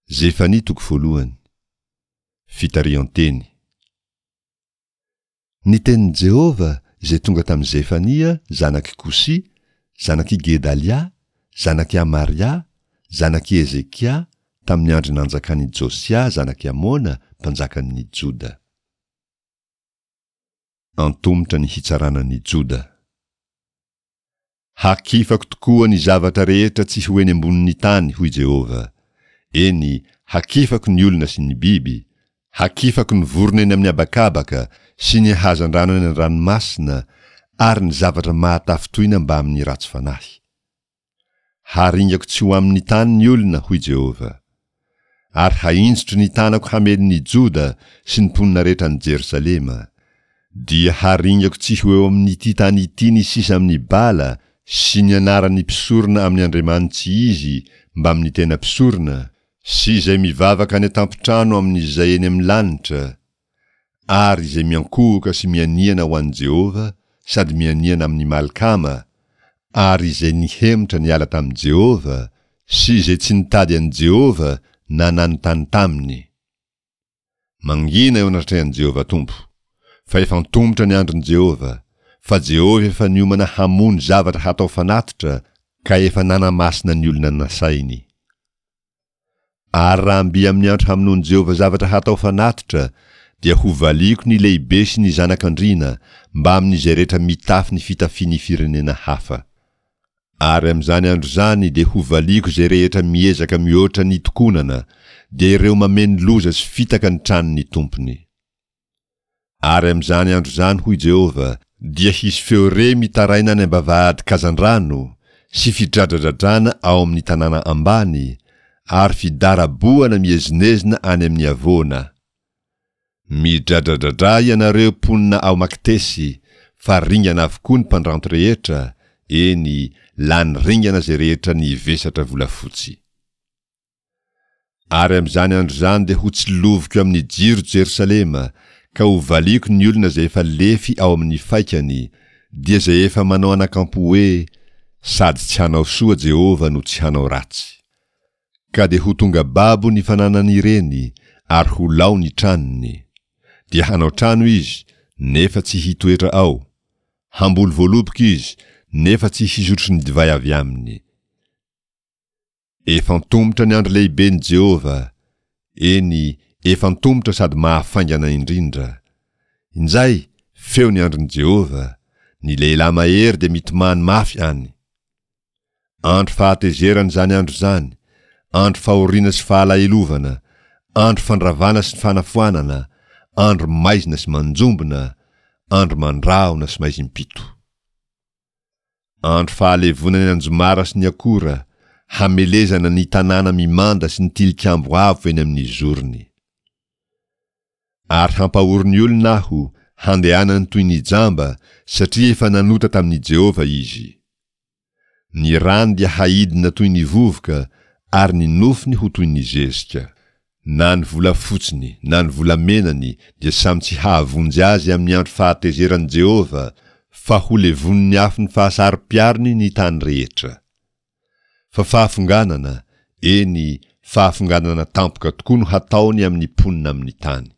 Zefania toko voalohany. Fitarian-teny. Ny tenin'i Jehova izay tonga tamin'i Zefania, zanaky Kosi, zanaky Gedalia, zanaky Amaria, zanaky Ezekia, tamin'ny andro nanjakan'i Josia, zanaky Amona, mpanjakan'i Joda. Antomotra ny hitsaranan'i Joda. Hakifako tokoa ny zavatra rehetra tsy hoeny ambonin'ny tany, hoy Jehova. Eny, hakifako ny olona sy ny biby, hakifako ny vorona eny amin'ny abakabaka sy ny hazandrano eny ranomasina, ary ny zavatra mahatafitoina mba amin'ny ratsy fanahy. Haringako tsy ho amin'ny tany ny olona, hoy Jehova. Ary hainjotro ny tanako hamelin'ny Joda sy ny mponina rehetra ny Jerusalema. Dia haringako tsy ho eo amin'ity tany ity ny sisa amin'ny bala sy ny anaran'ny mpisorona amin'ny Andriamanitsy izy mba amin'ny tena mpisorona, sy izay mivavaka any tampotrano amin'izay eny amin'ny lanitra, ary izay miankohoka sy mianiana ho an'i Jehova, sady mianiana amin'ny malikama, ary izay nihemotra niala tamin'i Jehova, sy izay tsy nitady an'i Jehova na nanontany taminy. Mangina eo anatrehan'i Jehova Tompo, fa efa antomotra ny andron'i Jehova, fa Jehova efa niomana hamono zavatra hatao fanatitra, ka efa nanamasina ny olona nasainy. Ary raha mby amin'ny andro hamonoan'i Jehova zavatra hatao fanatitra, dia ho valiko ny lehibe sy ny zanak'andriana mba amin'izay rehetra mitafy ny fitafian'ny firenena hafa. Ary amin'izany andro zany dia ho valiko izay rehetra miezaka mihoatra ny tokonana, dia ireo mameno loza sy fitaka ny tranony tompony. Ary amin'izany andro zany, hoy Jehova, dia hisy feo re mitaraina any ambavahady kazandrano sy fidradradradrana ao amin'ny tanàna ambany, ary fidaraboana miezinezina any amin'ny avoana. Midradradradra ianareo mponina ao Makitesy, fa ringana avokoa ny mpandranto rehetra, eny, lany ringana zay rehetra ny vesatra volafotsy. Ary amin'izany andro zany dia ho tsiloviko amin'ny jiro Jerusalema, ka ho valiko ny olona zay efa lefy ao amin'ny faikany, dia zay efa manao anakampo hoe, sady tsy hanao soa Jehova no tsy hanao ratsy. Ka dia ho tonga babo ny fananany ireny, ary ho lao ny tranony. Dia hanao trano izy, nefa tsy hitoetra ao. Hambolo voaloboka izy, nefa tsy hisotro ny divay avy aminy. Efa antomotra ny andro lehiben'i Jehova, eny, efa antomotra sady mahafaingana indrindra. Inzay, feo ny andron'i Jehova, ny lehilahy mahery dia mitomany mafy any. Andro fahatezerana zany andro zany, andro fahoriana sy fahalahilovana, andro fandravana sy fanafoanana, andro maizina sy manjombona, andro mandraona sy maizimpito. Andro fahalevonana ny anjomara sy ny akora, hamelezana ny tanàna mimanda sy ny tilikambo avo eny amin'ny zorony. Ary hampahoro ny olona aho, handehanany toy ny jamba, satria efa nanota tamin'i Jehova izy. Ny rano dia haidina toy ny vovoka, ary ny nofiny ho toy ny zezika. Na ny volafotsiny, na ny volamenany, dia samy tsy hahavonjy azy amin'ny andro fahatezeran'i Jehova, fa ho levon'ny afo ny fahasaro-piariny ny tany rehetra. Fa fahafonganana, eny, fahafonganana tampoka tokoa no hataony amin'ny mponina amin'ny tany.